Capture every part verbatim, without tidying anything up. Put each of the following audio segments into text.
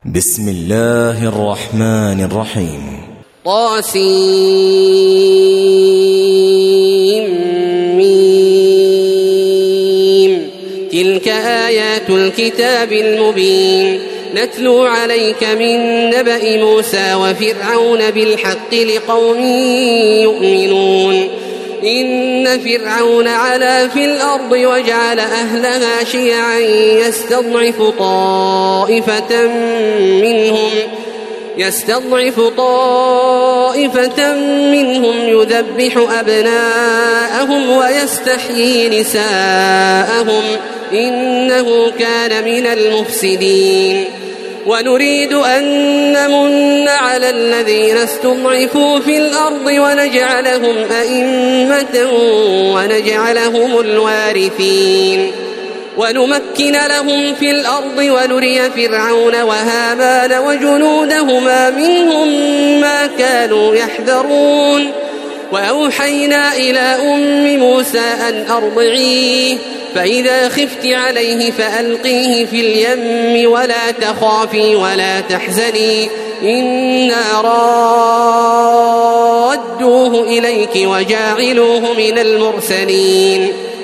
بسم الله الرحمن الرحيم. طاسيم تلك آيات الكتاب المبين نتلو عليك من نبأ موسى وفرعون بالحق لقوم يؤمنون. إن فرعون علا في الأرض وجعل أهلها شيعا يستضعف طائفة منهم يستضعف طائفة منهم يذبح أبناءهم ويستحيي نساءهم إنه كان من المفسدين. ونريد أن نمن على الذين استضعفوا في الأرض ونجعلهم أئمة ونجعلهم الوارثين ونمكن لهم في الأرض ونري فرعون وهامان وجنودهما منهم ما كانوا يحذرون. وأوحينا إلى أم موسى أن أرضعيه فإذا خفت عليه فألقيه في اليم ولا تخافي ولا تحزني إنا رادوه إليك وجاعلوه من المرسلين.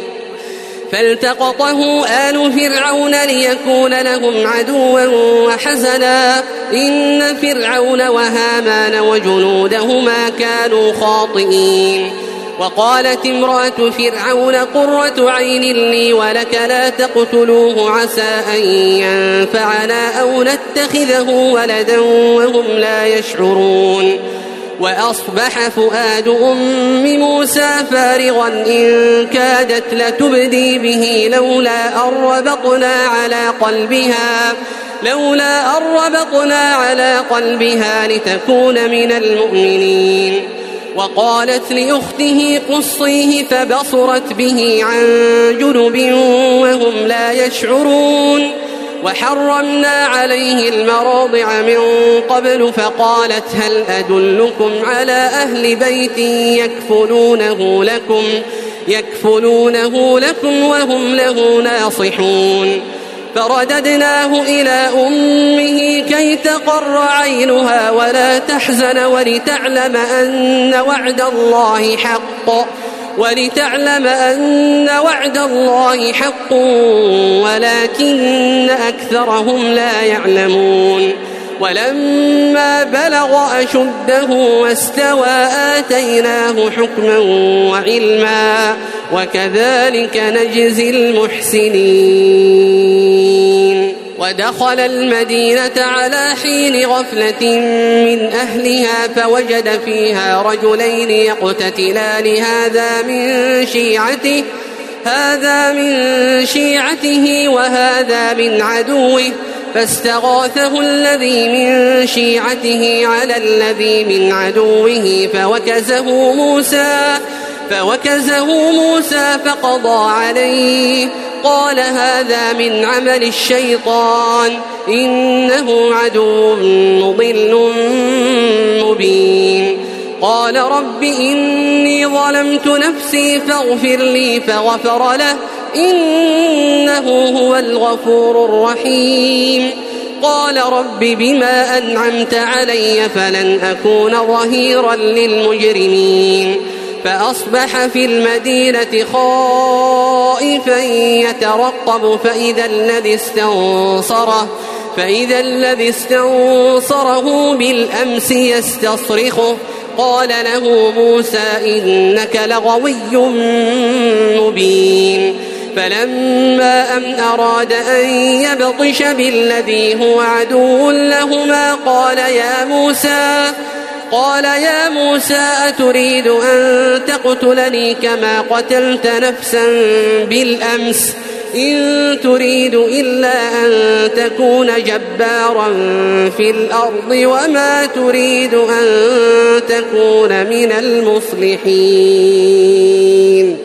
فالتقطه آل فرعون ليكون لهم عدوا وحزنا إن فرعون وهامان وجنودهما كانوا خاطئين. وقالت امرأة فرعون قرة عين لي ولك لا تقتلوه عسى أن ينفعنا أو نتخذه ولدا وهم لا يشعرون. وأصبح فؤاد أم موسى فارغا إن كادت لتبدي به لولا أن ربطنا على قلبها لولا أن ربطنا على قلبها لتكون من المؤمنين. وقالت لأخته قصيه فبصرت به عن جنب وهم لا يشعرون. وحرمنا عليه المراضع من قبل فقالت هل أدلكم على أهل بيت يكفلونه لكم يكفلونه لكم وهم له ناصحون. فرددناه إلى أمه كي تقر عينها ولا تحزن ولتعلم أن وعد الله حق ولتعلم أن وعد الله حق ولكن أكثرهم لا يعلمون. ولما بلغ أشده واستوى آتيناه حكما وعلما وكذلك نجزي المحسنين. ودخل المدينة على حين غفلة من أهلها فوجد فيها رجلين يقتتلان هذا من شيعته هذا من شيعته وهذا من عدوه فاستغاثه الذي من شيعته على الذي من عدوه فوكزه موسى فوكزه موسى فقضى عليه قال هذا من عمل الشيطان إنه عدو مضل مبين. قال رب إني ظلمت نفسي فاغفر لي فغفر له إنه هو الغفور الرحيم. قال رب بما أنعمت علي فلن أكون ظهيرا للمجرمين. فأصبح في المدينة خائفا يترقب فإذا الذي استنصره فإذا الذي استنصره بالأمس يستصرخه قال له موسى إنك لغوي مبين. فلما أن أراد أن يبطش بالذي هو عدو لهما قال يا موسى قال يا موسى أتريد أن تقتلني كما قتلت نفسا بالأمس إن تريد إلا أن تكون جبارا في الأرض وما تريد أن تكون من المصلحين.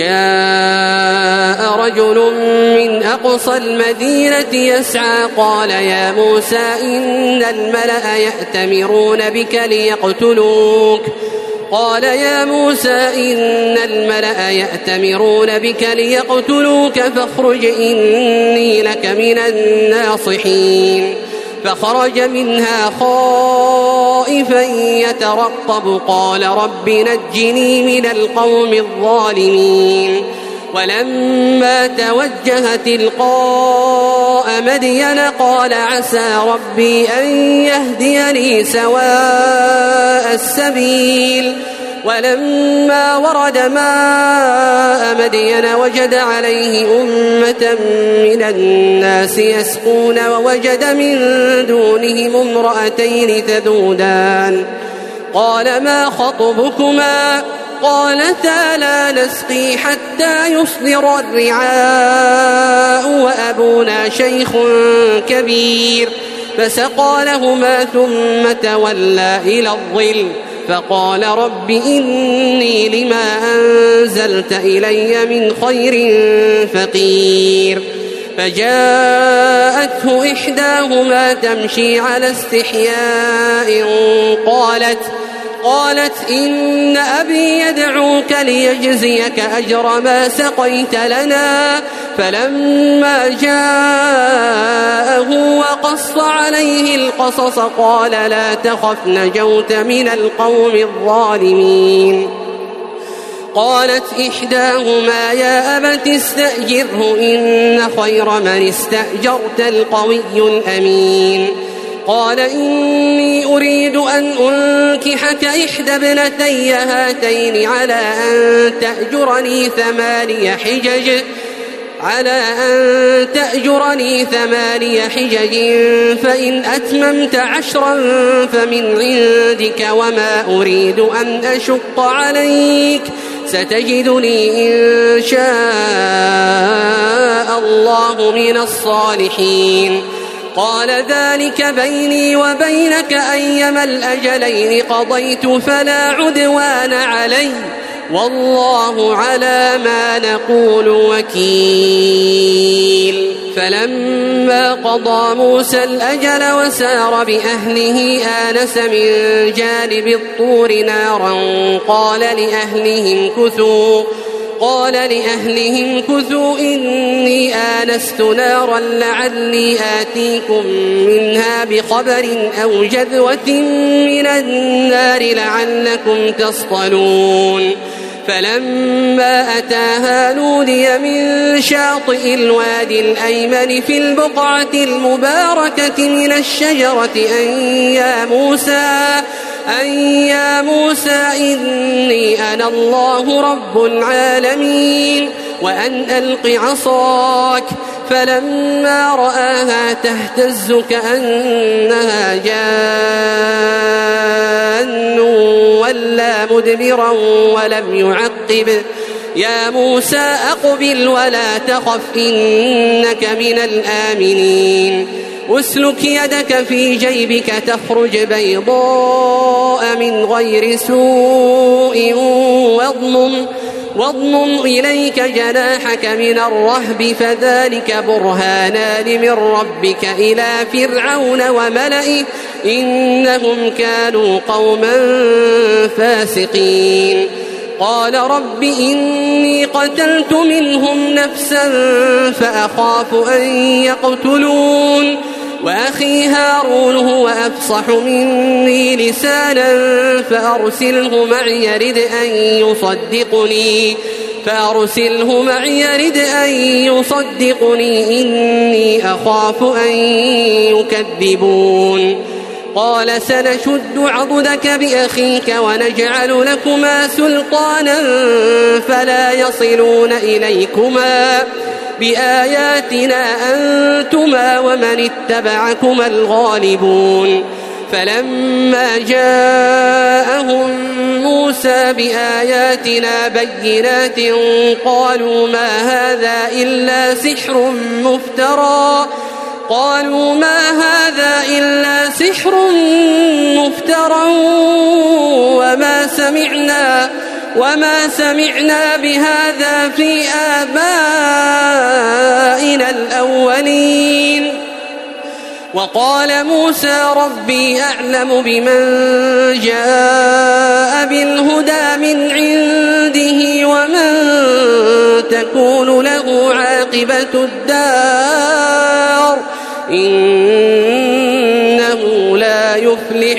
وجاء رجل من أقصى المدينة يسعى قال يا موسى إن الملأ يأتمرون بك ليقتلوك قال يا موسى إن الملأ يأتمرون بك ليقتلوك فاخرج إني لك من الناصحين. فخرج منها خائفا يترقب قال رب نجني من القوم الظالمين ولما توجه تلقاء مدين قال عسى ربي أن يهديني سواء السبيل ولما ورد ماء مدين وجد عليه أمة من الناس يسقون ووجد من دونهم امرأتين تذودان قال ما خطبكما قالتا لا نسقي حتى يصدر الرعاء وأبونا شيخ كبير فسقى لهما ثم تولى إلى الظل فقال رب إني لما أنزلت إلي من خير فقير فجاءته إحداهما تمشي على استحياء قالت قالت إن أبي يدعوك ليجزيك أجر ما سقيت لنا فلما جاءه وقص عليه القصص قال لا تخف نجوت من القوم الظالمين قالت إحداهما يا أبت استأجره إن خير من استأجرت القوي الأمين قال إني أريد أن أنكحك إحدى ابنتي هاتين على أن تأجرني ثماني حجج على أن تأجرني ثماني حجج فإن أتممت عشرا فمن عندك وما أريد أن أشق عليك ستجدني إن شاء الله من الصالحين قال ذلك بيني وبينك أيما الأجلين قضيت فلا عدوان علي والله على ما نقول وكيل فلما قضى موسى الأجل وسار بأهله آنس من جانب الطور نارا قال لأهلهم كثوا قال لأهلهم كثوا إني آنست نارا لعلي آتيكم منها بخبر أو جذوة من النار لعلكم تصطلون فلما أتاها نودي من شاطئ الوادي الأيمن في البقعة المباركة من الشجرة أن يا موسى أن يا موسى إني أنا الله رب العالمين وأن ألق عصاك فلما رآها تهتز كأنها جان ولا مدبرا ولم يعقب يا موسى أقبل ولا تخف إنك من الآمنين أسلك يدك في جيبك تخرج بيضاء من غير سوء واضمم واضمم إليك جناحك من الرهب فذلك برهانان من ربك إلى فرعون وملئه إنهم كانوا قوما فاسقين قال رب إني قتلت منهم نفسا فأخاف أن يقتلون وأخي هارون هو أفصح مني لسانا فأرسله معي يرد أن يصدقني فأرسله معي يرد أن يصدقني إني أخاف أن يكذبون قال سنشد عضدك بأخيك ونجعل لكما سلطانا فلا يصلون إليكما بآياتنا أنتما ومن اتبعكما الغالبون فلما جاءهم موسى بآياتنا بينات قالوا ما هذا إلا سحر مفترى قالوا ما هذا إلا سحر مفترى وما سمعنا وما سمعنا بهذا في آبائنا الأولين وقال موسى ربي أعلم بمن جاء بالهدى من عنده ومن تكون له عاقبة الدار إن يفلح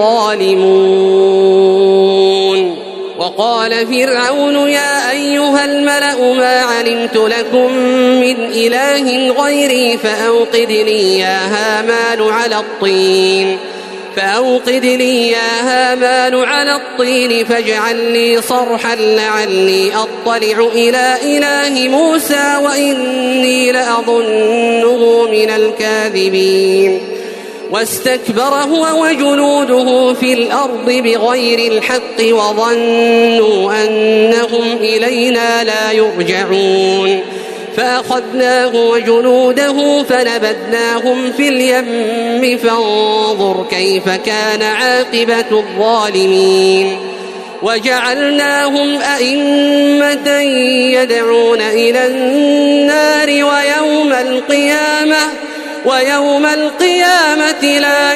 الظالمون. وقال فرعون يا أيها الملأ ما علمت لكم من إله غيري فأوقد لي يا هامان على الطين فأوقد لي يا هامان على الطين فاجعل لي صرحا لعلي أطلع إلى إله موسى وإني لأظنه من الكاذبين. واستكبر هو وجنوده في الأرض بغير الحق وظنوا أنهم إلينا لا يرجعون فأخذناه وجنوده فنبذناهم في اليم فانظر كيف كان عاقبة الظالمين. وجعلناهم أئمة يدعون إلى النار ويوم القيامة ويوم القيامة لا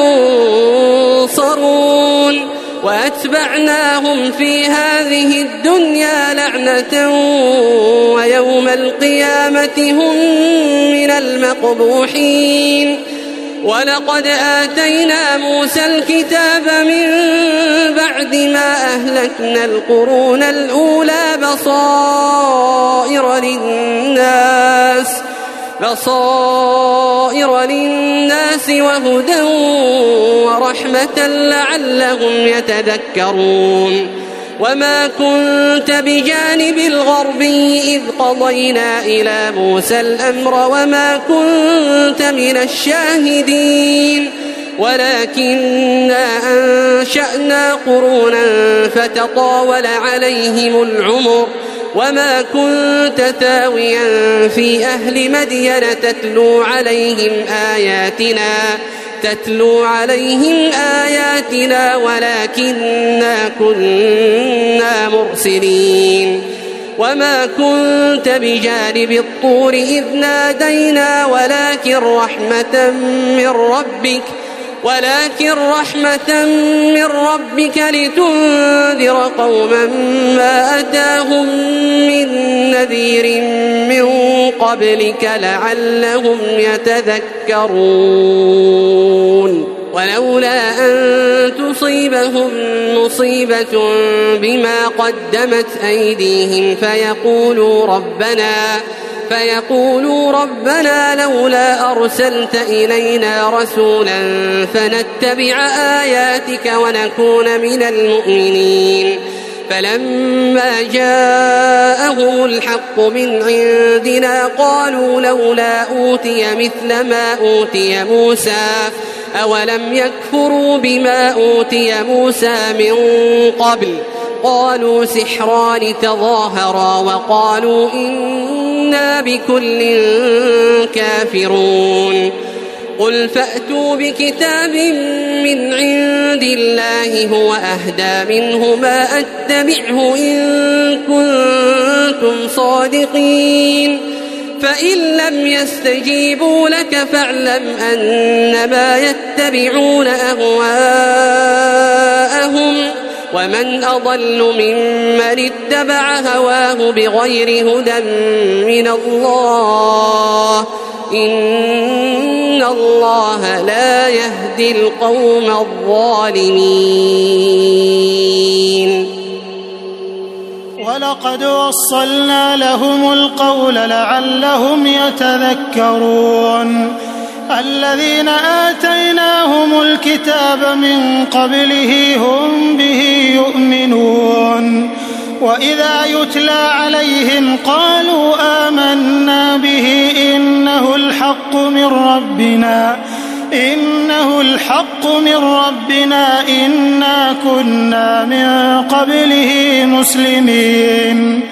ينصرون. وأتبعناهم في هذه الدنيا لعنة ويوم القيامة هم من المقبوحين. ولقد آتينا موسى الكتاب من بعد ما أهلكنا القرون الأولى بصائر للناس بصائر للناس وهدى ورحمة لعلهم يتذكرون. وما كنت بجانب الغربي إذ قضينا إلى موسى الأمر وما كنت من الشاهدين ولكننا أنشأنا قرونا فتطاول عليهم العمر وما كنت ثاويا في أهل مدين تتلو عليهم آياتنا تتلو عليهم آياتنا ولكننا كنا مرسلين. وما كنت بجانب الطور إذ نادينا ولكن رحمة من ربك ولكن رحمة من ربك لتنذر قوما ما أتاهم من نذير من قبلك لعلهم يتذكرون. ولولا أن تصيبهم مصيبة بما قدمت أيديهم فيقولوا ربنا فيقولوا ربنا لولا أرسلت إلينا رسولا فنتبع آياتك ونكون من المؤمنين. فلما جاءهم الحق من عندنا قالوا لولا أوتي مثل ما أوتي موسى أولم يكفروا بما أوتي موسى من قبل قالوا سحران تظاهرا وقالوا إنا بكل كافرون. قل فأتوا بكتاب من عند الله هو أهدى منه ما أتبعه إن كنتم صادقين فإن لم يستجيبوا لك فاعلم أنما يتبعون أهواءهم ومن أضل ممن اتبع هواه بغير هدى من الله إن الله لا يهدي القوم الظالمين. ولقد وصلنا لهم القول لعلهم يتذكرون. الذين آتيناهم الكتاب من قبله هم به يؤمنون. وإذا يتلى عليهم قالوا آمنا به إنه الحق من ربنا إنه الحق من ربنا إنا كنا من قبله مسلمين.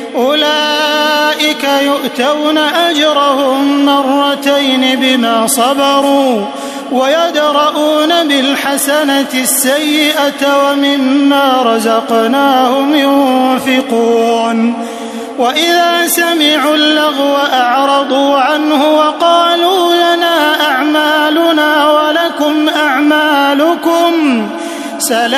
أولئك يؤتون أجرهم مرتين بما صبروا ويدرؤون بالحسنة السيئة ومما رزقناهم ينفقون. وإذا سمعوا اللغو أعرضوا عنه وقالوا لنا أعمالنا ولكم أعمالكم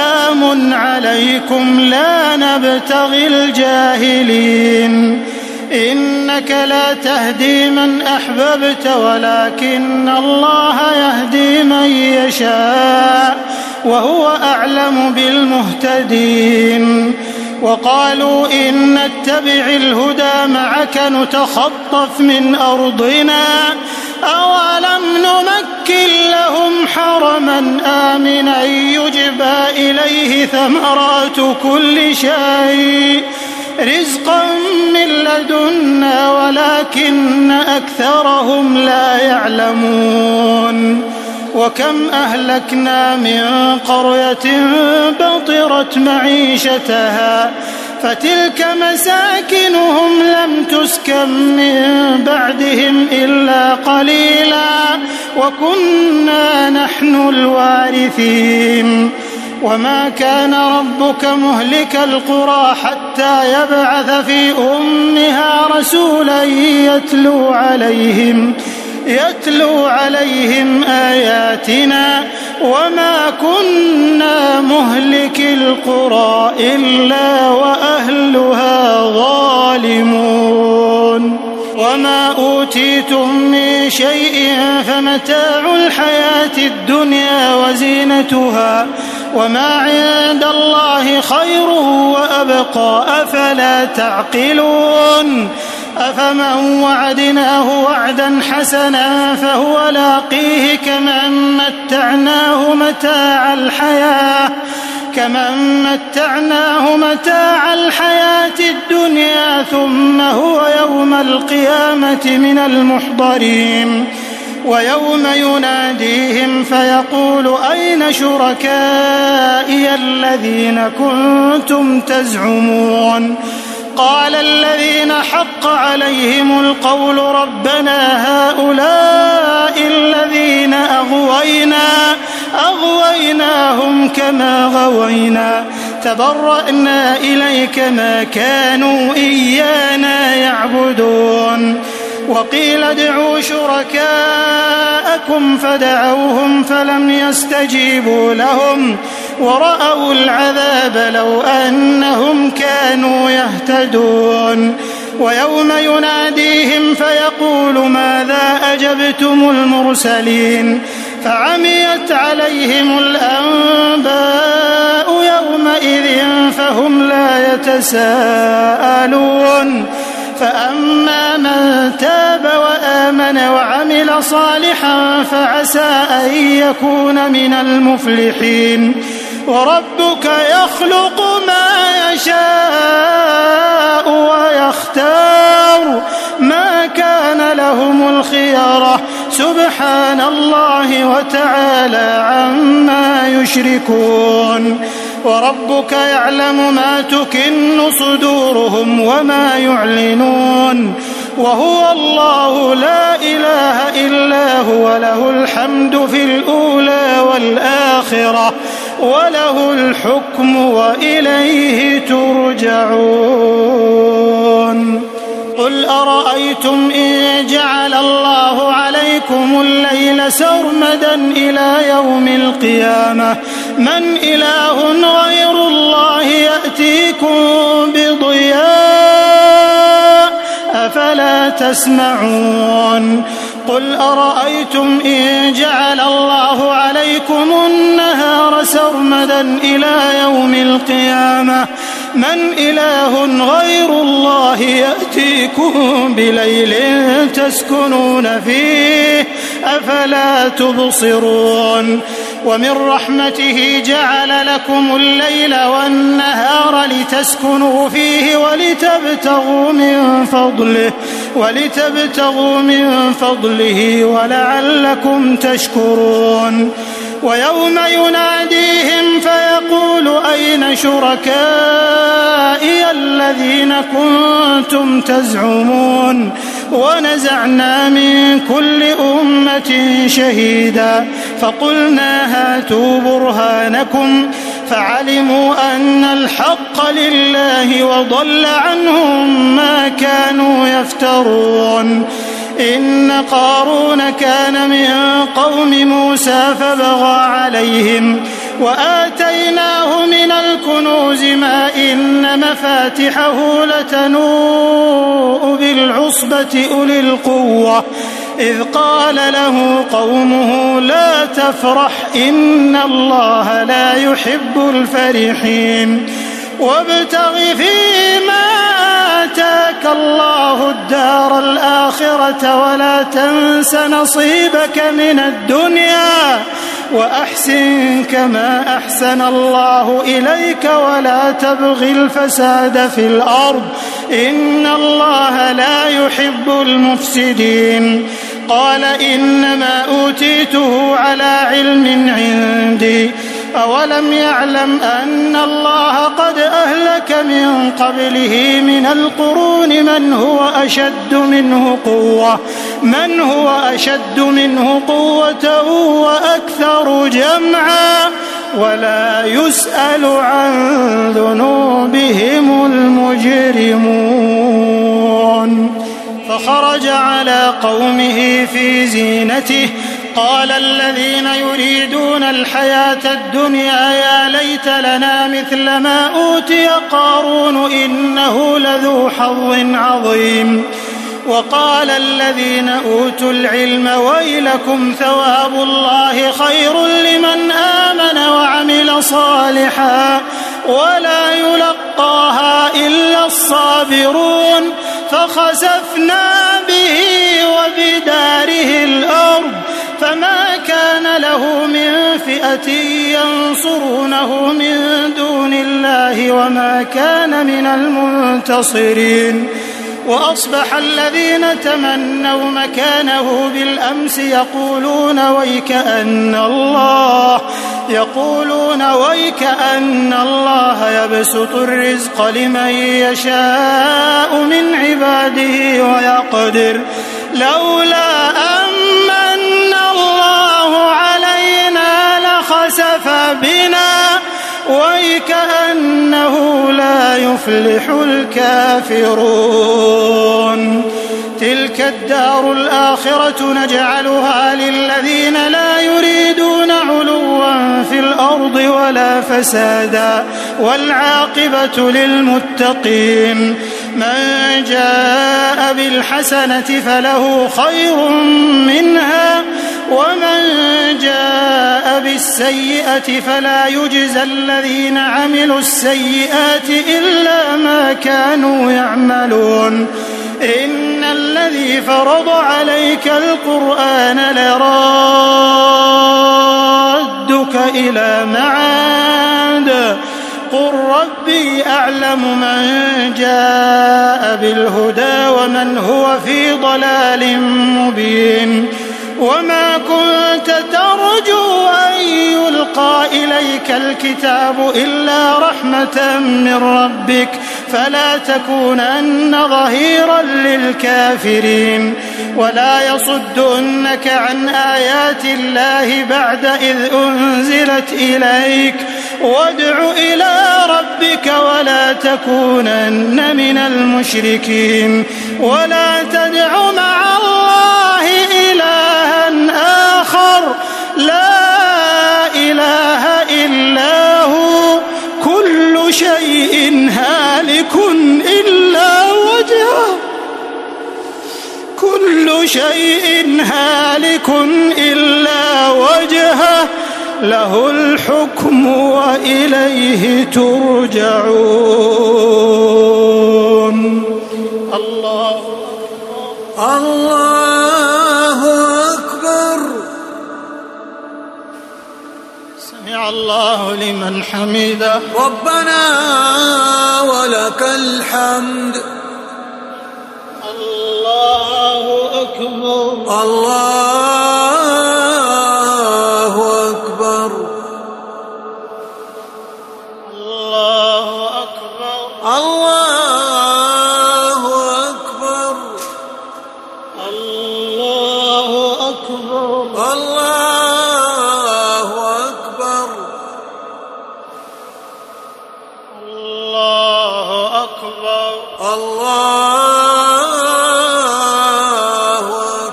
سلام عليكم لا نبتغي الجاهلين إنك لا تهدي من أحببت ولكن الله يهدي من يشاء وهو أعلم بالمهتدين. وقالوا إن نتبع الهدى معك نتخطف من أرضنا أولم نمكن لهم حرما آمنا يجبى إليه ثمرات كل شيء رزقا من لدنا ولكن أكثرهم لا يعلمون. وكم أهلكنا من قرية بطرت معيشتها فتلك مساكنهم لم تسكن من بعدهم إلا قليلا وكنا نحن الوارثين. وما كان ربك مهلك القرى حتى يبعث في أمها رسولا يتلو عليهم يتلو عليهم آياتنا وما كنا مهلك القرى إلا وأهلها ظالمون. وما أوتيتم من شيء فمتاع الحياة الدنيا وزينتها وما عند الله خير وأبقى أفلا تعقلون. أفمن وعدناه وعدا حسنا فهو لاقيه كمن متعناه متاع الحياة كمن متعناه متاع الحياة الدنيا ثم هو يوم القيامة من المحضرين. ويوم يناديهم فيقول أين شركائي الذين كنتم تزعمون قال الذين حق عليهم القول ربنا هؤلاء الذين أغوينا أغويناهم كما غوينا تبرأنا إليك ما كانوا إيانا يعبدون. وقيل ادعوا شركاءكم فدعوهم فلم يستجيبوا لهم ورأوا العذاب لو أنهم كانوا يهتدون. ويوم يناديهم فيقول ماذا أجبتم المرسلين فعميت عليهم الأنباء يومئذ فهم لا يتساءلون. فأما من تاب وآمن وعمل صالحا فعسى أن يكون من المفلحين. وربك يخلق ما يشاء ويختار ما كان لهم الخيرة سبحان الله وتعالى عما يشركون. وربك يعلم ما تكن صدورهم وما يعلنون وهو الله لا إله إلا هو له الحمد في الأولى والآخرة وله الحكم وإليه ترجعون. قل أرأيتم إن جعل الله عليكم الليل سرمدا إلى يوم القيامة من إله غير الله يأتيكم بضياء أفلا تسمعون. قل أرأيتم إن جعل الله عليكم النهار سرمدا إلى يوم القيامة من إله غير الله يأتيكم بليل تسكنون فيه أفلا تبصرون. ومن رحمته جعل لكم الليل والنهار لتسكنوا فيه ولتبتغوا من فضله ولتبتغوا من فضله ولعلكم تشكرون. ويوم يناديهم فيقول أين شركائي الذين كنتم تزعمون ونزعنا من كل أمة شهيدا فقلنا هاتوا برهانكم فعلموا أن الحق لله وضل عنهم ما كانوا يفترون. إن قارون كان من قوم موسى فبغى عليهم وآتيناه من الكنوز ما إن مفاتحه لتنوء بالعصبة أولي القوة إذ قال له قومه لا تفرح إن الله لا يحب الفرحين وابتغ فيما آتاك الله الدار الآخرة ولا تنس نصيبك من الدنيا وأحسن كما أحسن الله إليك ولا تبغ الفساد في الأرض إن الله لا يحب المفسدين قال إنما أوتيته على علم عندي أولم يعلم أن الله قد أهلك من قبله من القرون من هو أشد منه قوة من هو أشد منه قوة وأكثر جمعا ولا يسأل عن ذنوبهم المجرمون فخرج على قومه في زينته قال الذين يريدون الحياة الدنيا يا ليت لنا مثل ما أوتي قارون إنه لذو حظ عظيم وقال الذين أوتوا العلم ويلكم ثواب الله خير لمن آمن وعمل صالحا ولا يلقاها إلا الصابرون فخسفنا به وبداره الأرض فما كان له من فئة ينصرونه من دون الله وما كان من المنتصرين وأصبح الذين تمنوا مكانه بالأمس يقولون ويكأن الله يقولون ويكأن الله يبسط الرزق لمن يشاء من عباده ويقدر لولا أمن الله علينا لخسف بنا ويكأنه لا يفلح الكافرون تلك الدار الآخرة نجعلها للذين لا يريدون علوا في الأرض ولا فسادا والعاقبة للمتقين من جاء بالحسنة فله خير منها ومن جاء بالسيئة فلا يجزى الذين عملوا السيئات إلا ما كانوا يعملون إن الذي فرض عليك القرآن لرادك إلى معاد قل ربي أعلم من جاء بالهدى ومن هو في ضلال مبين وما كنت ترجو أن يلقى إليك الكتاب إلا رحمة من ربك فلا تكونن ظهيرا للكافرين ولا يصدنك عن آيات الله بعد إذ أنزلت إليك وادع إلى ربك ولا تكونن من المشركين ولا تدع مع الله إلها آخر لا إله إلا هو كل شيء هالك إلا وجهه كل شيء هالك إلا وجهه له الحكم وإليه ترجعون الله الله أكبر سمع الله لمن حمده ربنا ولك الحمد الله أكبر الله أكبر الله أكبر الله أكبر الله أكبر الله أكبر الله أكبر الله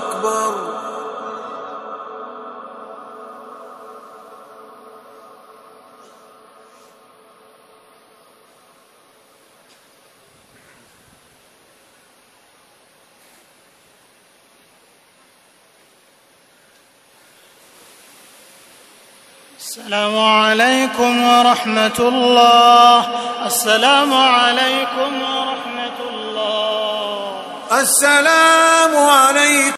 أكبر السلام عليكم ورحمة الله. السلام عليكم ورحمة الله. السلام عليكم.